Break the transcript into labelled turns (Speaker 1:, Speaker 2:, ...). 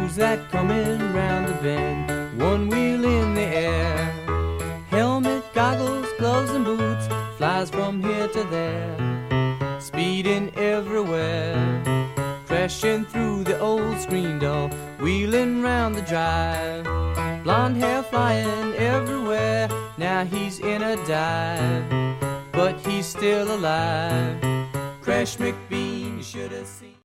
Speaker 1: Who's that coming round the bend? One wheel in the air. Helmet, goggles, gloves and boots, flies from here to there. Speeding everywhere, crashing through the old screen door, wheeling round the drive. Blonde hair flying everywhere, now he's in a dive, but he's still alive. Crash McBean, you should have seen.